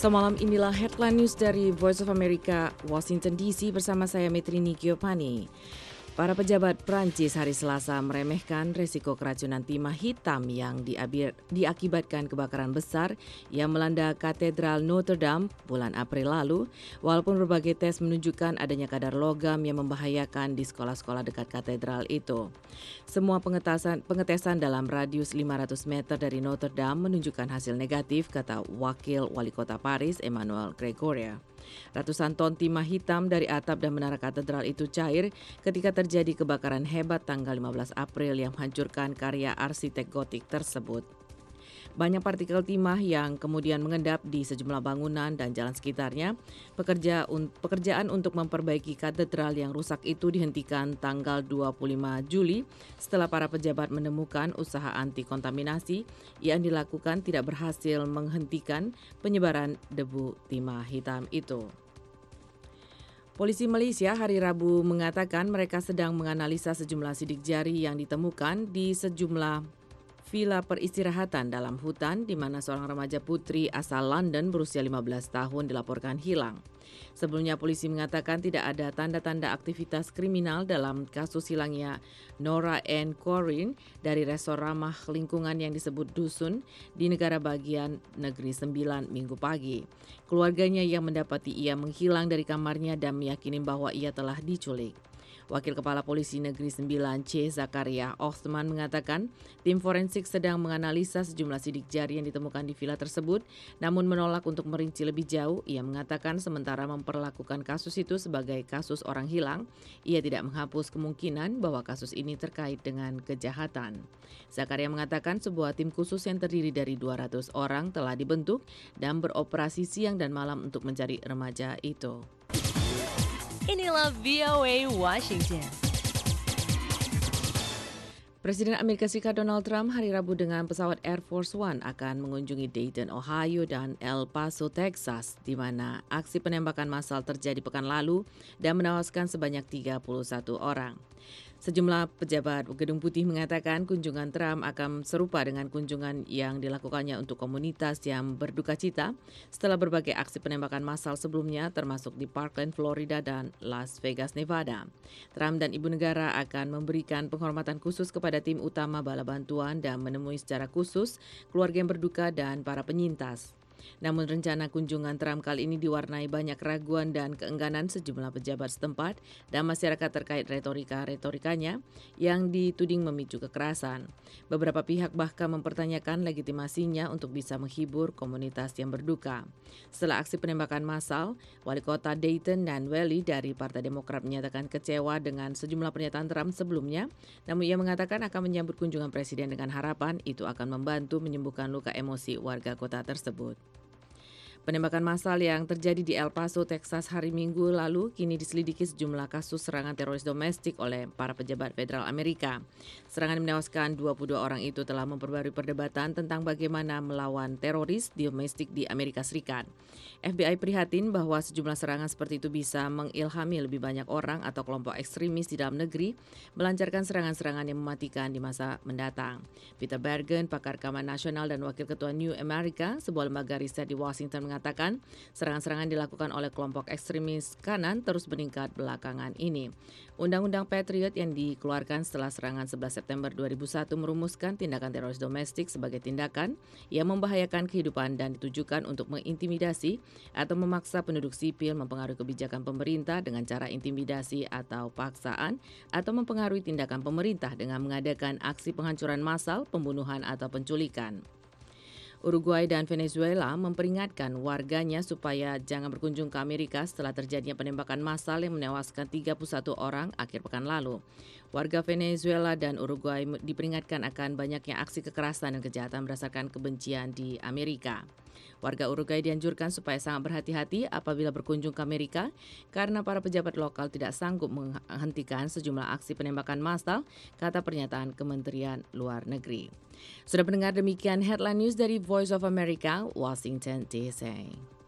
Semalam inilah headline news dari Voice of America, Washington DC bersama saya Metrini Giovanni. Para pejabat Prancis hari Selasa meremehkan resiko keracunan timah hitam yang diakibatkan kebakaran besar yang melanda Katedral Notre Dame bulan April lalu, walaupun berbagai tes menunjukkan adanya kadar logam yang membahayakan di sekolah-sekolah dekat katedral itu. Semua pengetesan dalam radius 500 meter dari Notre Dame menunjukkan hasil negatif, kata Wakil Wali Kota Paris, Emmanuel Gregoria. Ratusan ton timah hitam dari atap dan menara katedral itu cair ketika terjadi kebakaran hebat tanggal 15 April yang menghancurkan karya arsitek gotik tersebut. Banyak partikel timah yang kemudian mengendap di sejumlah bangunan dan jalan sekitarnya. Pekerjaan untuk memperbaiki katedral yang rusak itu dihentikan tanggal 25 Juli setelah para pejabat menemukan usaha anti kontaminasi yang dilakukan tidak berhasil menghentikan penyebaran debu timah hitam itu. Polisi Malaysia hari Rabu mengatakan mereka sedang menganalisa sejumlah sidik jari yang ditemukan di sejumlah vila peristirahatan dalam hutan di mana seorang remaja putri asal London berusia 15 tahun dilaporkan hilang. Sebelumnya polisi mengatakan tidak ada tanda-tanda aktivitas kriminal dalam kasus hilangnya Nora Ann Corin dari resor ramah lingkungan yang disebut Dusun di negara bagian Negeri Sembilan Minggu pagi. Keluarganya yang mendapati ia menghilang dari kamarnya dan meyakini bahwa ia telah diculik. Wakil Kepala Polisi Negeri Sembilan C. Zakaria Osman mengatakan tim forensik sedang menganalisa sejumlah sidik jari yang ditemukan di vila tersebut, namun menolak untuk merinci lebih jauh. Ia mengatakan sementara memperlakukan kasus itu sebagai kasus orang hilang, ia tidak menghapus kemungkinan bahwa kasus ini terkait dengan kejahatan. Zakaria mengatakan sebuah tim khusus yang terdiri dari 200 orang telah dibentuk dan beroperasi siang dan malam untuk mencari remaja itu. Inilah VOA Washington. Presiden Amerika Serikat Donald Trump hari Rabu dengan pesawat Air Force One akan mengunjungi Dayton, Ohio dan El Paso, Texas, di mana aksi penembakan massal terjadi pekan lalu dan menewaskan sebanyak 31 orang. Sejumlah pejabat Gedung Putih mengatakan kunjungan Trump akan serupa dengan kunjungan yang dilakukannya untuk komunitas yang berduka cita setelah berbagai aksi penembakan massal sebelumnya termasuk di Parkland, Florida dan Las Vegas, Nevada. Trump dan Ibu Negara akan memberikan penghormatan khusus kepada tim utama bala bantuan dan menemui secara khusus keluarga yang berduka dan para penyintas. Namun rencana kunjungan Trump kali ini diwarnai banyak keraguan dan keengganan sejumlah pejabat setempat dan masyarakat terkait retorikanya yang dituding memicu kekerasan. Beberapa pihak bahkan mempertanyakan legitimasinya untuk bisa menghibur komunitas yang berduka. Setelah aksi penembakan massal, Wali Kota Dayton dan Wally dari Partai Demokrat menyatakan kecewa dengan sejumlah pernyataan Trump sebelumnya, namun ia mengatakan akan menyambut kunjungan Presiden dengan harapan itu akan membantu menyembuhkan luka emosi warga kota tersebut. Penembakan massal yang terjadi di El Paso, Texas hari Minggu lalu kini diselidiki sejumlah kasus serangan teroris domestik oleh para pejabat federal Amerika. Serangan menewaskan 22 orang itu telah memperbarui perdebatan tentang bagaimana melawan teroris domestik di Amerika Serikat. FBI prihatin bahwa sejumlah serangan seperti itu bisa mengilhami lebih banyak orang atau kelompok ekstremis di dalam negeri melancarkan serangan-serangan yang mematikan di masa mendatang. Peter Bergen, pakar keamanan nasional dan wakil ketua New America, sebuah lembaga riset di Washington, mengatakan serangan-serangan dilakukan oleh kelompok ekstremis kanan terus meningkat belakangan ini. Undang-Undang Patriot yang dikeluarkan setelah serangan 11 September 2001 merumuskan tindakan teroris domestik sebagai tindakan yang membahayakan kehidupan dan ditujukan untuk mengintimidasi atau memaksa penduduk sipil mempengaruhi kebijakan pemerintah dengan cara intimidasi atau paksaan atau mempengaruhi tindakan pemerintah dengan mengadakan aksi penghancuran massal, pembunuhan atau penculikan. Uruguay dan Venezuela memperingatkan warganya supaya jangan berkunjung ke Amerika setelah terjadinya penembakan massal yang menewaskan 31 orang akhir pekan lalu. Warga Venezuela dan Uruguay diperingatkan akan banyaknya aksi kekerasan dan kejahatan berdasarkan kebencian di Amerika. Warga Uruguay dianjurkan supaya sangat berhati-hati apabila berkunjung ke Amerika karena para pejabat lokal tidak sanggup menghentikan sejumlah aksi penembakan massal, kata pernyataan Kementerian Luar Negeri. Sudah mendengar demikian headline news dari Voice of America, Washington DC.